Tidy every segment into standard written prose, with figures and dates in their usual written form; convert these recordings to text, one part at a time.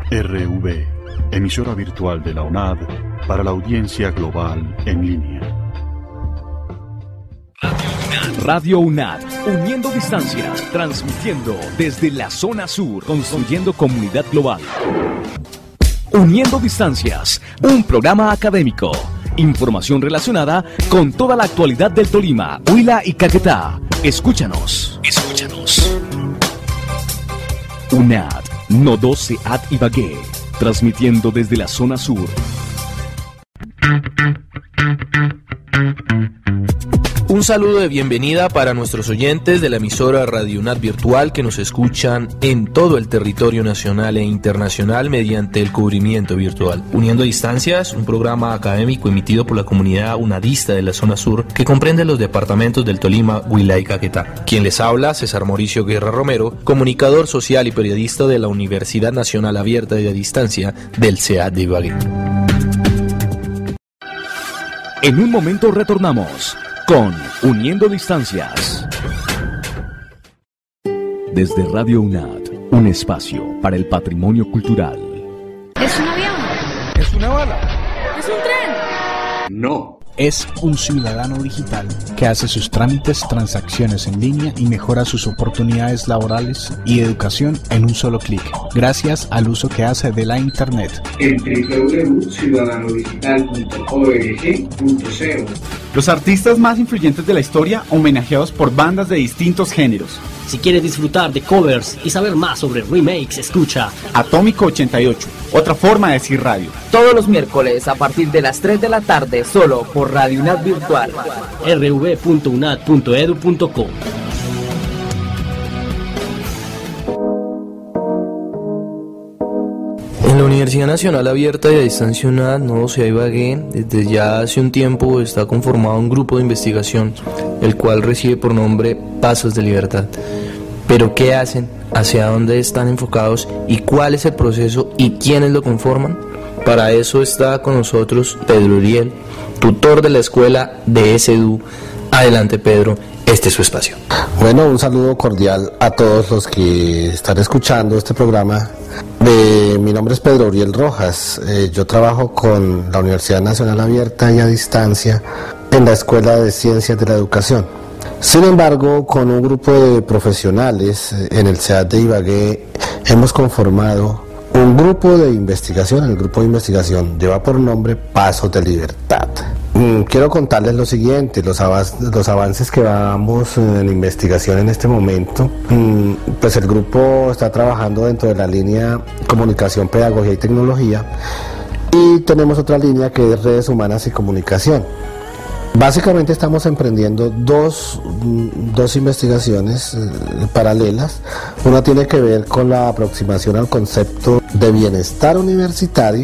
RV, emisora virtual de la UNAD para la audiencia global en línea. Radio UNAD, uniendo distancias, transmitiendo desde la zona sur, construyendo comunidad global. Uniendo distancias, un programa académico. Información relacionada con toda la actualidad del Tolima, Huila y Caquetá. Escúchanos. UNAD, Nodo, Seat, Ibagué, transmitiendo desde la zona sur. Un saludo de bienvenida para nuestros oyentes de la emisora Radio UNAD Virtual que nos escuchan en todo el territorio nacional e internacional mediante el cubrimiento virtual. Uniendo Distancias, un programa académico emitido por la comunidad unadista de la zona sur que comprende los departamentos del Tolima, Huila y Caquetá. Quien les habla, César Mauricio Guerra Romero, comunicador social y periodista de la Universidad Nacional Abierta y a Distancia del CEAD de Ibagué. En un momento retornamos con Uniendo Distancias. Desde Radio UNAD, un espacio para el patrimonio cultural. ¿Es un avión? ¿Es una bala? ¿Es un tren? No. Es un ciudadano digital que hace sus trámites, transacciones en línea y mejora sus oportunidades laborales y educación en un solo clic, gracias al uso que hace de la Internet. En www.ciudadanodigital.org.co. Los artistas más influyentes de la historia homenajeados por bandas de distintos géneros. Si quieres disfrutar de covers y saber más sobre remakes, escucha Atómico 88, otra forma de decir radio. Todos los miércoles a partir de las 3 de la tarde, solo por Radio UNAD Virtual. rv.unad.edu.co. En la Universidad Nacional Abierta y a Distancia UNAD, Nodo, Seat, Ibagué, desde ya hace un tiempo está conformado un grupo de investigación, el cual recibe por nombre Pasos de Libertad. Pero ¿qué hacen? ¿Hacia dónde están enfocados? ¿Y cuál es el proceso? ¿Y quiénes lo conforman? Para eso está con nosotros Pedro Uriel, tutor de la escuela de SEDU. Adelante, Pedro, este es su espacio. Bueno, un saludo cordial a todos los que están escuchando este programa. Mi nombre es Pedro Uriel Rojas. Yo trabajo con la Universidad Nacional Abierta y a Distancia en la Escuela de Ciencias de la Educación. Sin embargo, con un grupo de profesionales en el CEAD de Ibagué hemos conformado un grupo de investigación. El grupo de investigación lleva por nombre Pasos de Libertad. Quiero contarles lo siguiente, los avances que vamos en investigación en este momento. Pues el grupo está trabajando dentro de la línea Comunicación, Pedagogía y Tecnología, y tenemos otra línea que es Redes Humanas y Comunicación. Básicamente estamos emprendiendo dos investigaciones paralelas. Una tiene que ver con la aproximación al concepto de bienestar universitario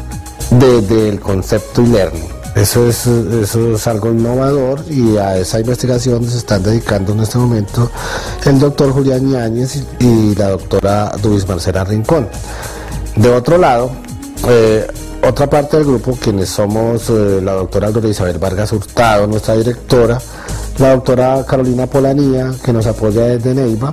desde el concepto e-learning. Eso es algo innovador, y a esa investigación se están dedicando en este momento el doctor Julián Yáñez y la doctora Dubis Marcela Rincón. De otro lado, otra parte del grupo, quienes somos la doctora Gloria Isabel Vargas Hurtado, nuestra directora, la doctora Carolina Polanía, que nos apoya desde Neiva,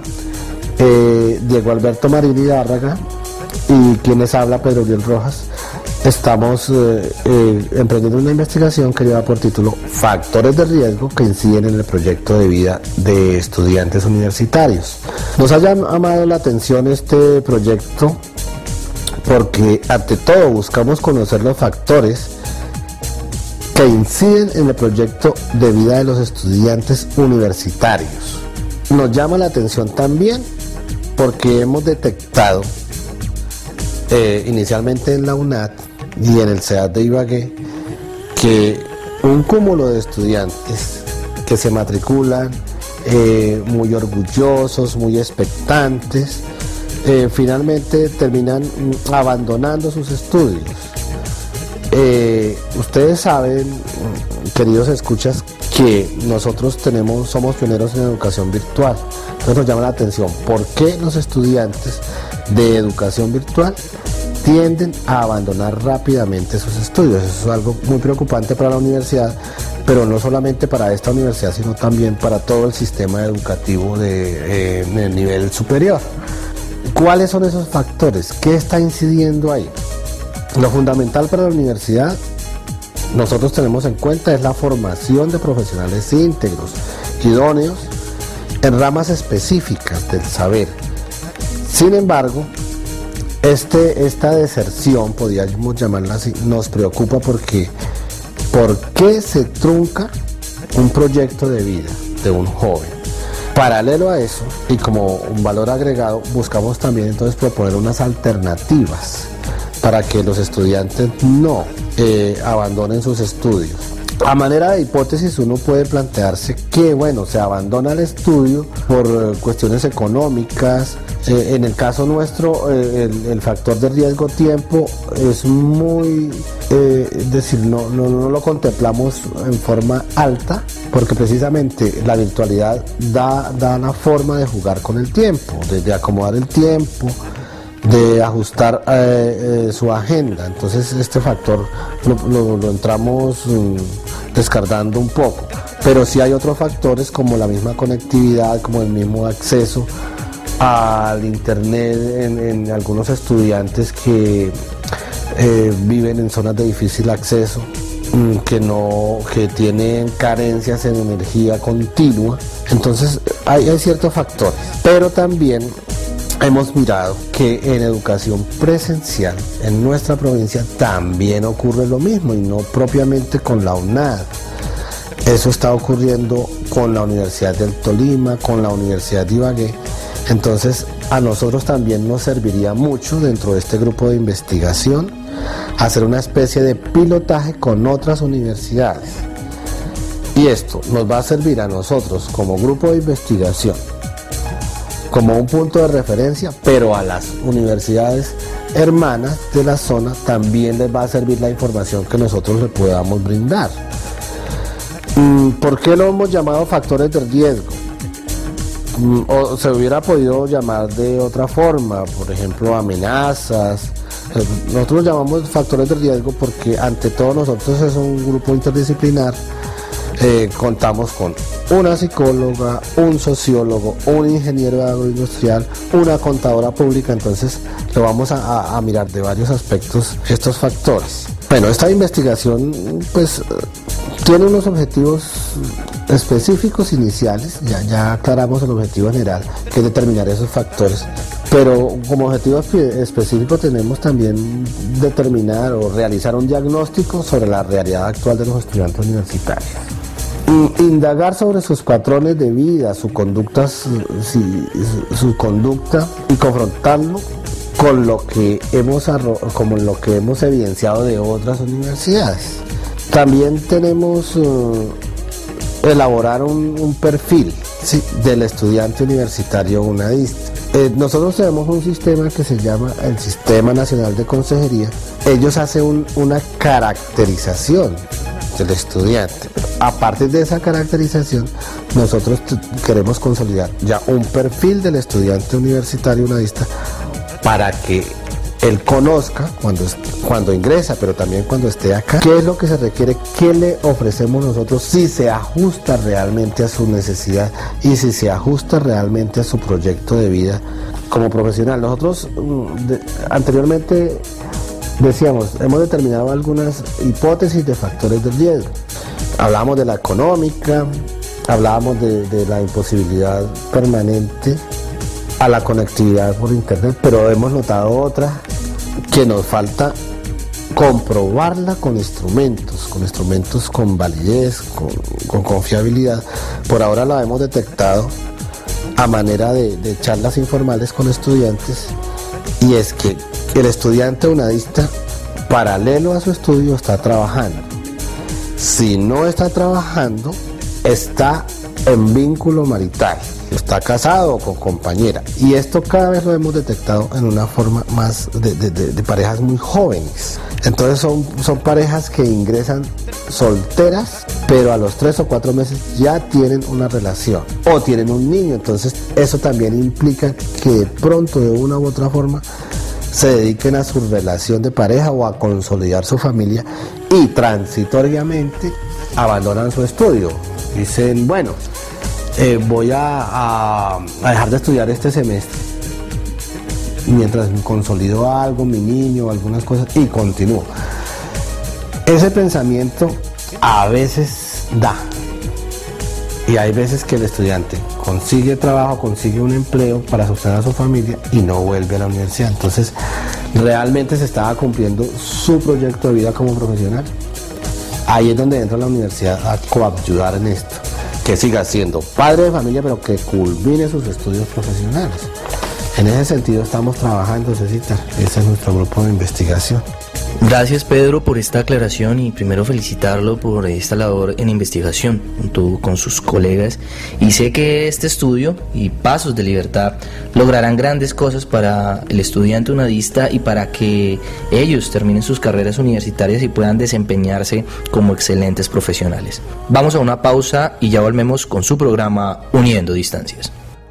Diego Alberto Marín Hidárraga, y quienes habla Pedro Uriel Rojas. Estamos emprendiendo una investigación que lleva por título Factores de riesgo que inciden en el proyecto de vida de estudiantes universitarios. Nos ha llamado la atención este proyecto porque ante todo buscamos conocer los factores que inciden en el proyecto de vida de los estudiantes universitarios. Nos llama la atención también porque hemos detectado inicialmente en la UNAD y en el CEAD de Ibagué que un cúmulo de estudiantes que se matriculan muy orgullosos, muy expectantes, finalmente terminan abandonando sus estudios. Ustedes saben, queridos escuchas, que nosotros somos pioneros en educación virtual. Entonces nos llama la atención por qué los estudiantes de educación virtual tienden a abandonar rápidamente sus estudios. Eso es algo muy preocupante para la universidad, pero no solamente para esta universidad, sino también para todo el sistema educativo de nivel superior. ¿Cuáles son esos factores? ¿Qué está incidiendo ahí? Lo fundamental para la universidad, nosotros tenemos en cuenta, es la formación de profesionales íntegros, idóneos, en ramas específicas del saber. Sin embargo, esta deserción, podríamos llamarla así, nos preocupa porque ¿por qué se trunca un proyecto de vida de un joven? Paralelo a eso, y como un valor agregado, buscamos también entonces proponer unas alternativas para que los estudiantes no abandonen sus estudios. A manera de hipótesis, uno puede plantearse que, bueno, se abandona el estudio por cuestiones económicas. En el caso nuestro, el factor de riesgo tiempo es muy, es decir, no lo contemplamos en forma alta, porque precisamente la virtualidad da la forma de jugar con el tiempo, de acomodar el tiempo, de ajustar su agenda. Entonces este factor lo entramos descartando un poco, pero sí hay otros factores como la misma conectividad, como el mismo acceso al internet en algunos estudiantes que viven en zonas de difícil acceso, que tienen carencias en energía continua. Entonces hay ciertos factores, pero también hemos mirado que en educación presencial en nuestra provincia también ocurre lo mismo, y no propiamente con la UNAD. Eso está ocurriendo con la Universidad del Tolima, con la Universidad de Ibagué. Entonces a nosotros también nos serviría mucho, dentro de este grupo de investigación, hacer una especie de pilotaje con otras universidades. Y esto nos va a servir a nosotros como grupo de investigación, como un punto de referencia, pero a las universidades hermanas de la zona también les va a servir la información que nosotros le podamos brindar. ¿Por qué lo hemos llamado factores de riesgo? O se hubiera podido llamar de otra forma, por ejemplo, amenazas. Nosotros lo llamamos factores de riesgo porque ante todo nosotros es un grupo interdisciplinar. Contamos con una psicóloga, un sociólogo, un ingeniero agroindustrial, una contadora pública. Entonces lo vamos a mirar de varios aspectos estos factores. Bueno, esta investigación pues tiene unos objetivos específicos iniciales, ya aclaramos el objetivo general, que es determinar esos factores, pero como objetivo específico tenemos también determinar o realizar un diagnóstico sobre la realidad actual de los estudiantes universitarios. Indagar sobre sus patrones de vida, su conducta y confrontarlo con lo que hemos evidenciado de otras universidades. También tenemos elaborar un perfil, ¿sí?, del estudiante universitario unadista. Nosotros tenemos un sistema que se llama el Sistema Nacional de Consejería. Ellos hacen una caracterización del estudiante. A partir de esa caracterización, nosotros queremos consolidar ya un perfil del estudiante universitario unadista para que él conozca cuando ingresa, pero también cuando esté acá, qué es lo que se requiere, qué le ofrecemos nosotros, si se ajusta realmente a su necesidad y si se ajusta realmente a su proyecto de vida como profesional. Nosotros anteriormente decíamos, hemos determinado algunas hipótesis de factores de riesgo. Hablábamos de la económica, hablábamos de la imposibilidad permanente a la conectividad por internet, pero hemos notado otra que nos falta comprobarla con instrumentos con validez, con confiabilidad. Por ahora la hemos detectado a manera de charlas informales con estudiantes, y es que el estudiante unadista, paralelo a su estudio, está trabajando. Si no está trabajando, está en vínculo marital, está casado o con compañera, y esto cada vez lo hemos detectado en una forma más de parejas muy jóvenes. Entonces son parejas que ingresan solteras, pero a los 3 o 4 meses ya tienen una relación o tienen un niño. Entonces eso también implica que de pronto, de una u otra forma, se dediquen a su relación de pareja o a consolidar su familia, y transitoriamente abandonan su estudio. Dicen, bueno, voy a dejar de estudiar este semestre mientras consolido algo, mi niño, algunas cosas, y continúo. Ese pensamiento a veces da, y hay veces que el estudiante consigue trabajo, consigue un empleo para sostener a su familia y no vuelve a la universidad. Entonces, realmente se estaba cumpliendo su proyecto de vida como profesional. Ahí es donde entra la universidad a coayudar en esto, que siga siendo padre de familia, pero que culmine sus estudios profesionales. En ese sentido estamos trabajando, Cecita. Ese es nuestro grupo de investigación. Gracias, Pedro, por esta aclaración, y primero felicitarlo por esta labor en investigación junto con sus colegas, y sé que este estudio y Pasos de Libertad lograrán grandes cosas para el estudiante unadista y para que ellos terminen sus carreras universitarias y puedan desempeñarse como excelentes profesionales. Vamos a una pausa y ya volvemos con su programa Uniendo Distancias.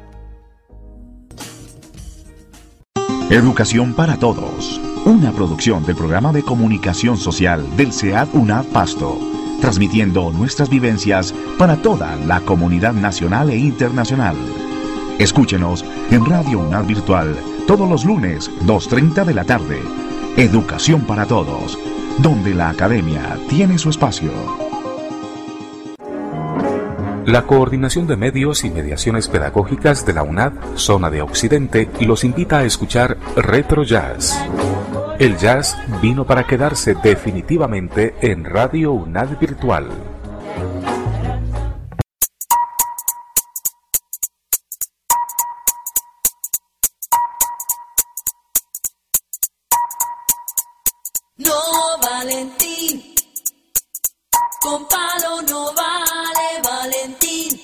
Educación para Todos, una producción del Programa de Comunicación Social del CEAD UNAD Pasto, transmitiendo nuestras vivencias para toda la comunidad nacional e internacional. Escúchenos en Radio UNAD Virtual todos los lunes, 2:30 de la tarde. Educación para Todos, donde la academia tiene su espacio. La Coordinación de Medios y Mediaciones Pedagógicas de la UNAD, Zona de Occidente, los invita a escuchar Retro Jazz. El jazz vino para quedarse definitivamente en Radio UNAD Virtual. No, Valentín, con palo no vale, Valentín.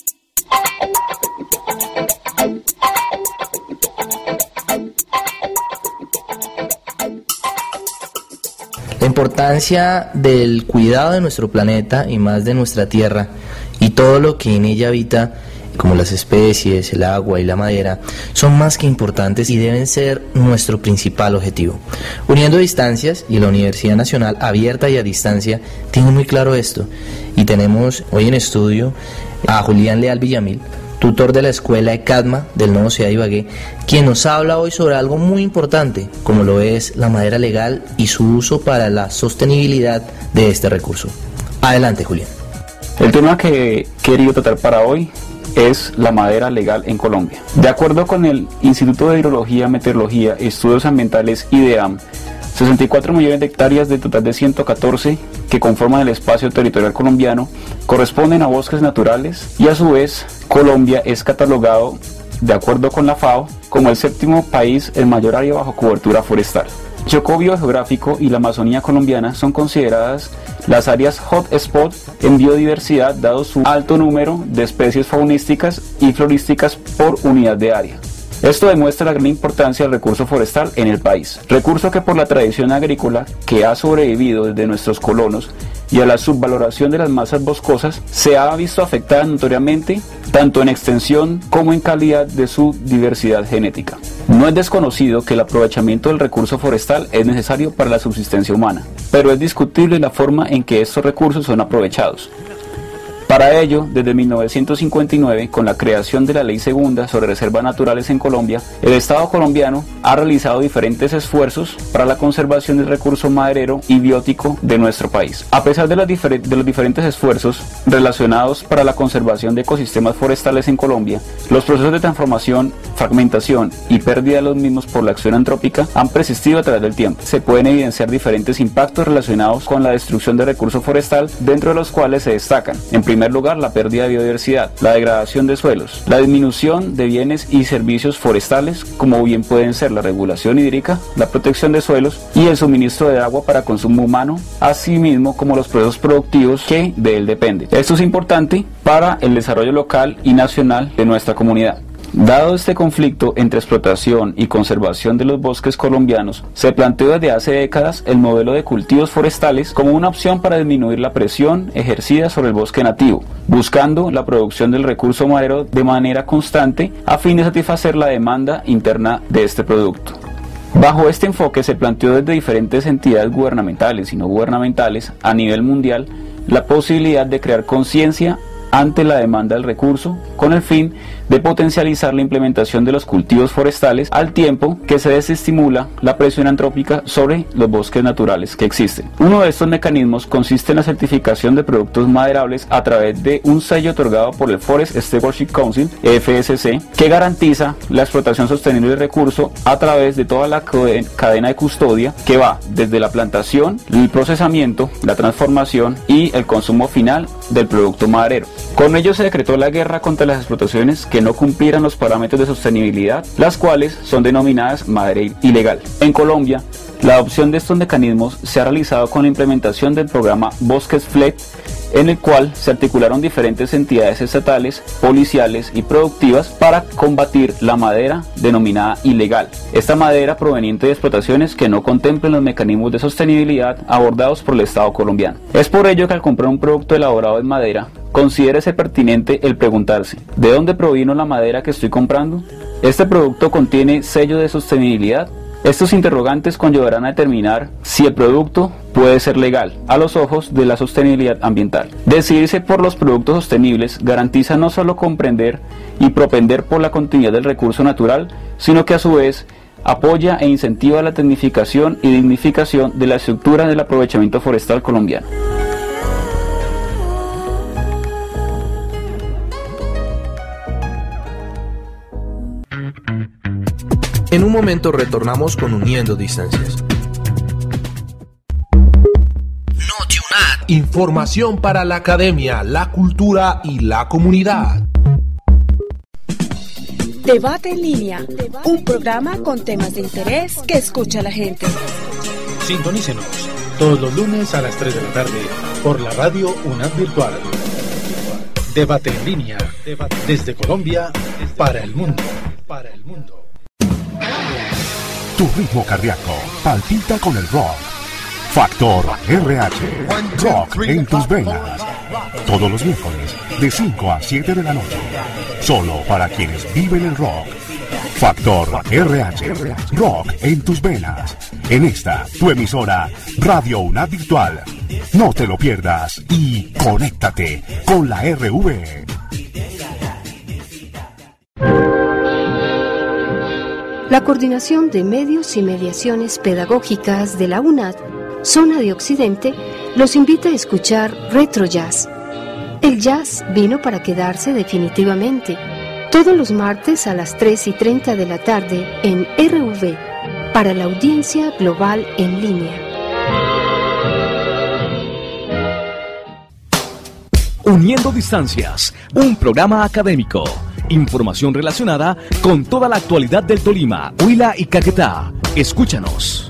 La importancia del cuidado de nuestro planeta y más de nuestra tierra y todo lo que en ella habita, como las especies, el agua y la madera, son más que importantes y deben ser nuestro principal objetivo. Uniendo Distancias y la Universidad Nacional Abierta y a Distancia tienen muy claro esto, y tenemos hoy en estudio a Julián Leal Villamil, tutor de la Escuela ECADMA del Nuevo CEA Ibagué, quien nos habla hoy sobre algo muy importante, como lo es la madera legal y su uso para la sostenibilidad de este recurso. Adelante, Julián. El tema que he querido tratar para hoy es la madera legal en Colombia. De acuerdo con el Instituto de Hidrología, Meteorología, Estudios Ambientales IDEAM, 64 millones de hectáreas del total de 114 que conforman el espacio territorial colombiano corresponden a bosques naturales, y a su vez Colombia es catalogado, de acuerdo con la FAO, como el 7º país en mayor área bajo cobertura forestal. El Chocó biogeográfico y la Amazonía colombiana son consideradas las áreas hotspot en biodiversidad, dado su alto número de especies faunísticas y florísticas por unidad de área. Esto demuestra la gran importancia del recurso forestal en el país, recurso que por la tradición agrícola que ha sobrevivido desde nuestros colonos y a la subvaloración de las masas boscosas, se ha visto afectada notoriamente tanto en extensión como en calidad de su diversidad genética. No es desconocido que el aprovechamiento del recurso forestal es necesario para la subsistencia humana, pero es discutible la forma en que estos recursos son aprovechados. Para ello, desde 1959, con la creación de la Ley Segunda sobre Reservas Naturales en Colombia, el Estado colombiano ha realizado diferentes esfuerzos para la conservación del recurso maderero y biótico de nuestro país. A pesar de los diferentes esfuerzos relacionados para la conservación de ecosistemas forestales en Colombia, los procesos de transformación, fragmentación y pérdida de los mismos por la acción antrópica han persistido a través del tiempo. Se pueden evidenciar diferentes impactos relacionados con la destrucción del recurso forestal, dentro de los cuales se destacan, en primer lugar, la pérdida de biodiversidad, la degradación de suelos, la disminución de bienes y servicios forestales, como bien pueden ser la regulación hídrica, la protección de suelos y el suministro de agua para consumo humano, asimismo como los procesos productivos que de él dependen. Esto es importante para el desarrollo local y nacional de nuestra comunidad. Dado este conflicto entre explotación y conservación de los bosques colombianos, se planteó desde hace décadas el modelo de cultivos forestales como una opción para disminuir la presión ejercida sobre el bosque nativo, buscando la producción del recurso madero de manera constante a fin de satisfacer la demanda interna de este producto. Bajo este enfoque se planteó desde diferentes entidades gubernamentales y no gubernamentales a nivel mundial la posibilidad de crear conciencia ante la demanda del recurso, con el fin de potencializar la implementación de los cultivos forestales al tiempo que se desestimula la presión antrópica sobre los bosques naturales que existen. Uno de estos mecanismos consiste en la certificación de productos maderables a través de un sello otorgado por el Forest Stewardship Council, FSC, que garantiza la explotación sostenible del recurso a través de toda la cadena de custodia que va desde la plantación, el procesamiento, la transformación y el consumo final del producto maderero. Con ello se decretó la guerra contra las explotaciones que no cumplieran los parámetros de sostenibilidad, las cuales son denominadas madera ilegal. En Colombia, la adopción de estos mecanismos se ha realizado con la implementación del programa Bosques FLEG, en el cual se articularon diferentes entidades estatales, policiales y productivas para combatir la madera denominada ilegal. Esta madera proveniente de explotaciones que no contemplen los mecanismos de sostenibilidad abordados por el Estado colombiano. Es por ello que al comprar un producto elaborado en madera, considérese pertinente el preguntarse: ¿de dónde provino la madera que estoy comprando? ¿Este producto contiene sello de sostenibilidad? Estos interrogantes conllevarán a determinar si el producto puede ser legal a los ojos de la sostenibilidad ambiental. Decidirse por los productos sostenibles garantiza no solo comprender y propender por la continuidad del recurso natural, sino que a su vez apoya e incentiva la tecnificación y dignificación de la estructura del aprovechamiento forestal colombiano. En un momento retornamos con Uniendo Distancias. Notiunat. Información para la academia, la cultura y la comunidad. Debate en línea, un programa con temas de interés que escucha la gente. Sintonícenos todos los lunes a las 3 de la tarde por la radio UNAD Virtual. Debate en línea, desde Colombia para el mundo. Tu ritmo cardíaco palpita con el rock. Factor RH. Rock en tus venas. Todos los miércoles de 5 a 7 de la noche. Solo para quienes viven el rock. Factor RH. Rock en tus venas. En esta, tu emisora Radio UNAD Virtual. No te lo pierdas y conéctate con la RV. La Coordinación de Medios y Mediaciones Pedagógicas de la UNAD, Zona de Occidente, los invita a escuchar Retro Jazz. El jazz vino para quedarse definitivamente, todos los martes a las 3:30 de la tarde en RV, para la audiencia global en línea. Uniendo Distancias, un programa académico. Información relacionada con toda la actualidad del Tolima, Huila y Caquetá. Escúchanos.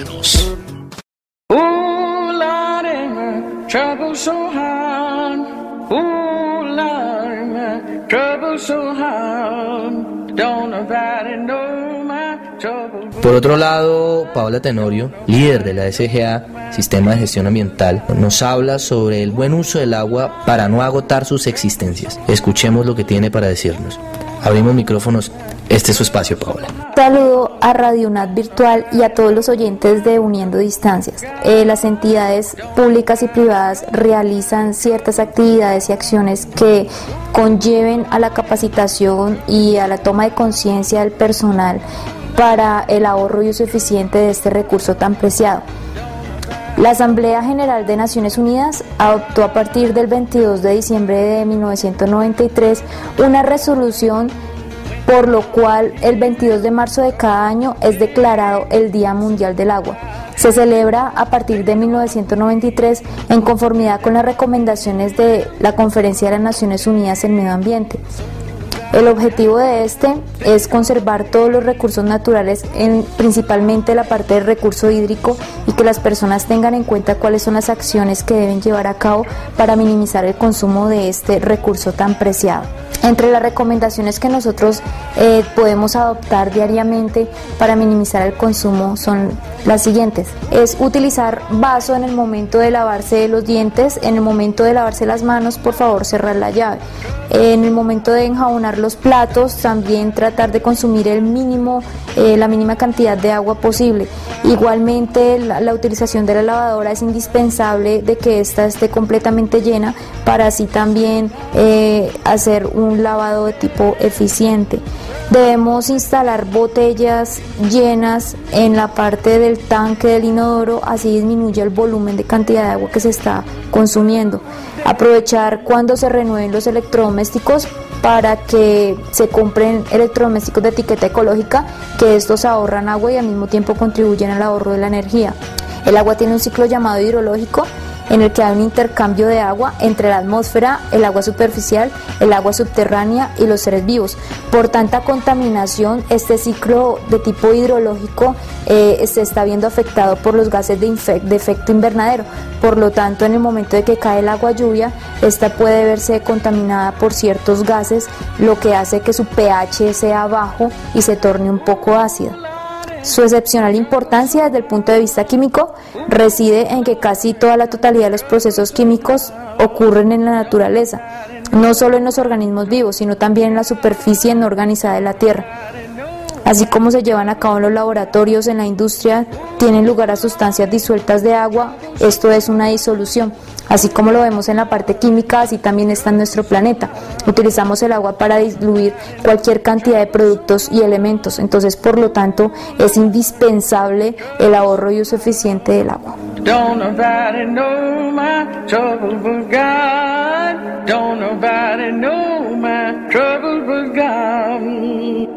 Ooh, Lordy, my trouble so hard. Ooh, Lordy, my trouble so hard. Don't nobody know my trouble. Por otro lado, Paola Tenorio, líder de la SGA, Sistema de Gestión Ambiental, nos habla sobre el buen uso del agua para no agotar sus existencias. Escuchemos lo que tiene para decirnos. Abrimos micrófonos. Este es su espacio, Paola. Saludo a Radio UNAD Virtual y a todos los oyentes de Uniendo Distancias. Las entidades públicas y privadas realizan ciertas actividades y acciones que conlleven a la capacitación y a la toma de conciencia del personal para el ahorro y uso eficiente de este recurso tan preciado. La Asamblea General de Naciones Unidas adoptó a partir del 22 de diciembre de 1993 una resolución por lo cual el 22 de marzo de cada año es declarado el Día Mundial del Agua. Se celebra a partir de 1993 en conformidad con las recomendaciones de la Conferencia de las Naciones Unidas en Medio Ambiente. El objetivo de este es conservar todos los recursos naturales, principalmente la parte del recurso hídrico, y que las personas tengan en cuenta cuáles son las acciones que deben llevar a cabo para minimizar el consumo de este recurso tan preciado. Entre las recomendaciones que nosotros podemos adoptar diariamente para minimizar el consumo son las siguientes: es utilizar vaso en el momento de lavarse los dientes, en el momento de lavarse las manos, por favor cerrar la llave, en el momento de enjabonar los platos, también tratar de consumir la mínima cantidad de agua posible. Igualmente la utilización de la lavadora es indispensable de que ésta esté completamente llena para así también hacer un lavado de tipo eficiente. Debemos instalar botellas llenas en la parte del tanque del inodoro, así disminuye el volumen de cantidad de agua que se está consumiendo. Aprovechar cuando se renueven los electrodomésticos para que se compren electrodomésticos de etiqueta ecológica, que estos ahorran agua y al mismo tiempo contribuyen al ahorro de la energía. El agua tiene un ciclo llamado hidrológico, en el que hay un intercambio de agua entre la atmósfera, el agua superficial, el agua subterránea y los seres vivos. Por tanta contaminación, este ciclo de tipo hidrológico se está viendo afectado por los gases de efecto invernadero. Por lo tanto, en el momento de que cae el agua lluvia, esta puede verse contaminada por ciertos gases, lo que hace que su pH sea bajo y se torne un poco ácida. Su excepcional importancia desde el punto de vista químico reside en que casi toda la totalidad de los procesos químicos ocurren en la naturaleza, no solo en los organismos vivos, sino también en la superficie no organizada de la Tierra. Así como se llevan a cabo en los laboratorios, en la industria, tienen lugar a sustancias disueltas de agua, esto es una disolución. Así como lo vemos en la parte química, así también está en nuestro planeta. Utilizamos el agua para diluir cualquier cantidad de productos y elementos, entonces por lo tanto es indispensable el ahorro y uso eficiente del agua. Don't nobody know my trouble but God. Don't nobody know my trouble but God.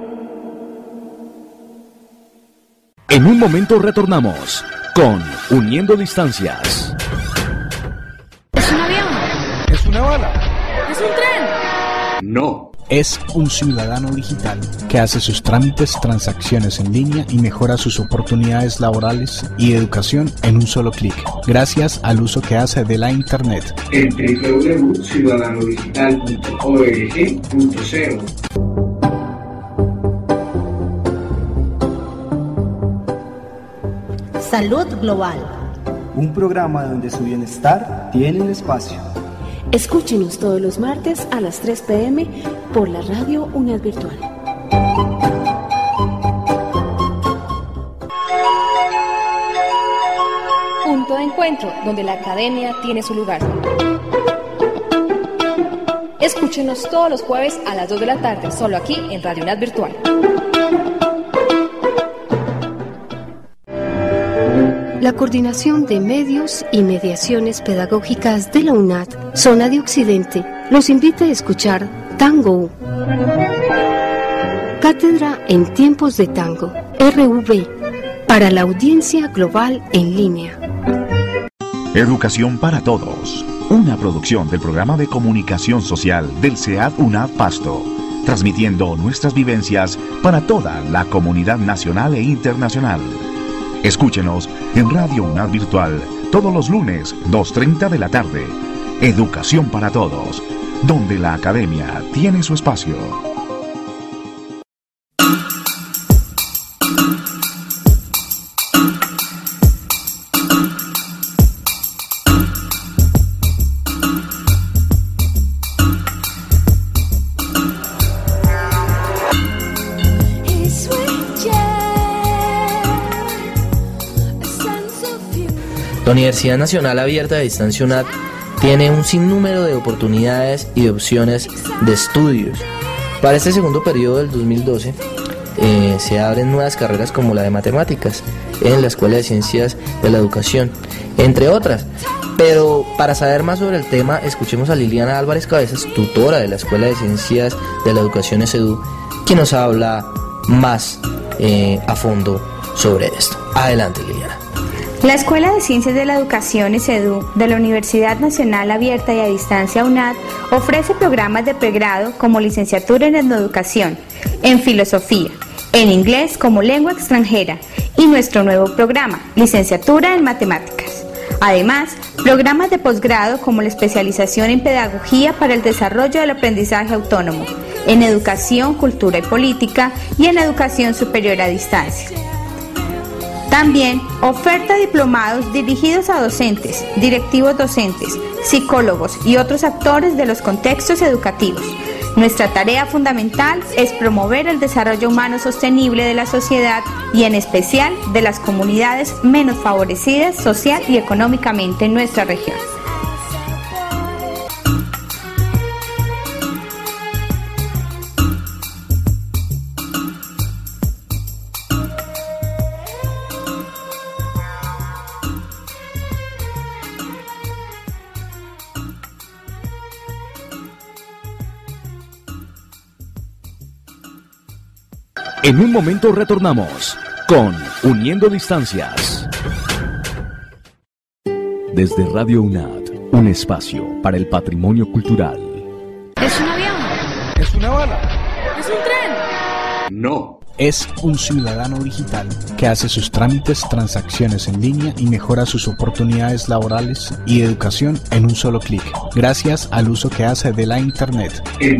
En un momento retornamos con Uniendo Distancias. ¿Es un avión? ¿Es una bala? ¿Es un tren? No. Es un ciudadano digital que hace sus trámites, transacciones en línea y mejora sus oportunidades laborales y educación en un solo clic, gracias al uso que hace de la Internet. En www.ciudadanodigital.org.co. Salud Global. Un programa donde su bienestar tiene un espacio. Escúchenos todos los martes a las 3 p.m. por la radio UNAD Virtual. Punto de encuentro donde la academia tiene su lugar. Escúchenos todos los jueves a las 2 de la tarde, solo aquí en Radio UNAD Virtual. La Coordinación de Medios y Mediaciones Pedagógicas de la UNAD, Zona de Occidente, los invita a escuchar Tango. Cátedra en Tiempos de Tango, RV, para la audiencia global en línea. Educación para Todos, una producción del Programa de Comunicación Social del CEAD UNAD Pasto, transmitiendo nuestras vivencias para toda la comunidad nacional e internacional. Escúchenos en Radio UNAD Virtual todos los lunes, 2:30 de la tarde. Educación para Todos, donde la academia tiene su espacio. La Universidad Nacional Abierta de Distancia UNAD tiene un sinnúmero de oportunidades y de opciones de estudios. Para este segundo periodo del 2012 se abren nuevas carreras como la de matemáticas en la Escuela de Ciencias de la Educación, entre otras. Pero para saber más sobre el tema, escuchemos a Liliana Álvarez Cabezas, tutora de la Escuela de Ciencias de la Educación ECEDU, quien nos habla más a fondo sobre esto. Adelante, Liliana. La Escuela de Ciencias de la Educación ECEDU de la Universidad Nacional Abierta y a Distancia UNAD ofrece programas de pregrado como licenciatura en Etnoeducación, en Filosofía, en Inglés como lengua extranjera y nuestro nuevo programa, Licenciatura en Matemáticas. Además, programas de posgrado como la especialización en Pedagogía para el desarrollo del aprendizaje autónomo, en Educación, Cultura y Política y en Educación Superior a Distancia. También oferta diplomados dirigidos a docentes, directivos docentes, psicólogos y otros actores de los contextos educativos. Nuestra tarea fundamental es promover el desarrollo humano sostenible de la sociedad y en especial de las comunidades menos favorecidas social y económicamente en nuestra región. En un momento retornamos con Uniendo Distancias. Desde Radio UNAD, un espacio para el patrimonio cultural. ¿Es un avión? ¿Es una bala? ¿Es un tren? No. Es un ciudadano digital que hace sus trámites, transacciones en línea y mejora sus oportunidades laborales y educación en un solo clic, gracias al uso que hace de la Internet. En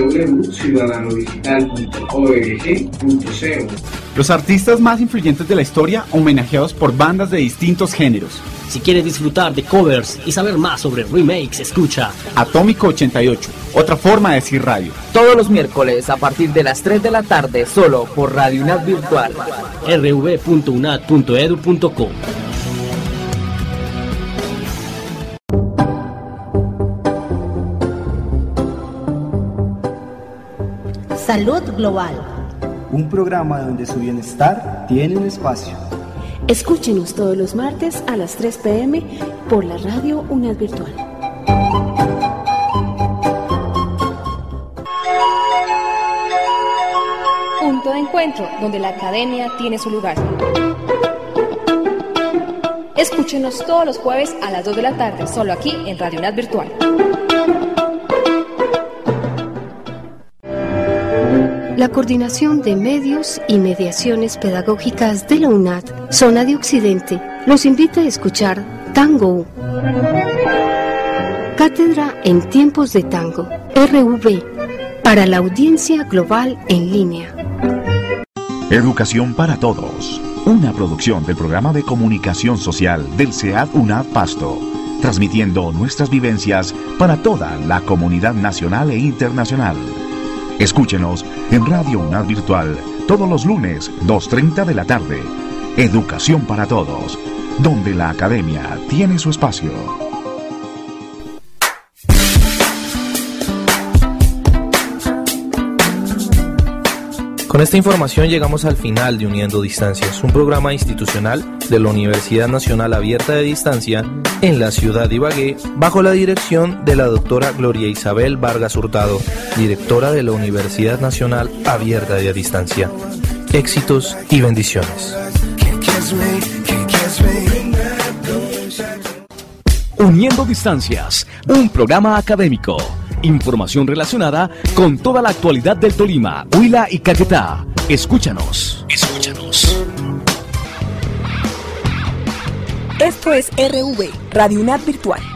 www.ciudadanodigital.org.co. Los artistas más influyentes de la historia homenajeados por bandas de distintos géneros. Si quieres disfrutar de covers y saber más sobre remakes, escucha Atómico 88, otra forma de decir radio. Todos los miércoles a partir de las 3 de la tarde, solo por Radio UNAD Virtual. rv.unad.edu.co. Salud Global. Un programa donde su bienestar tiene un espacio. Escúchenos todos los martes a las 3 p.m. por la Radio UNAD Virtual. Punto de encuentro, donde la academia tiene su lugar. Escúchenos todos los jueves a las 2 de la tarde, solo aquí en Radio UNAD Virtual. La Coordinación de Medios y Mediaciones Pedagógicas de la UNAD, Zona de Occidente, los invita a escuchar Tango. Cátedra en Tiempos de Tango, RV, para la audiencia global en línea. Educación para Todos, una producción del Programa de Comunicación Social del SEAD UNAD Pasto, transmitiendo nuestras vivencias para toda la comunidad nacional e internacional. Escúchenos en Radio UNAD Virtual todos los lunes, 2:30 de la tarde. Educación para Todos, donde la academia tiene su espacio. Con esta información llegamos al final de Uniendo Distancias, un programa institucional de la Universidad Nacional Abierta de Distancia en la ciudad de Ibagué, bajo la dirección de la doctora Gloria Isabel Vargas Hurtado, directora de la Universidad Nacional Abierta de Distancia. Éxitos y bendiciones. Uniendo Distancias, un programa académico. Información relacionada con toda la actualidad del Tolima, Huila y Caquetá. Escúchanos. Esto es RV, Radio UNAD Virtual.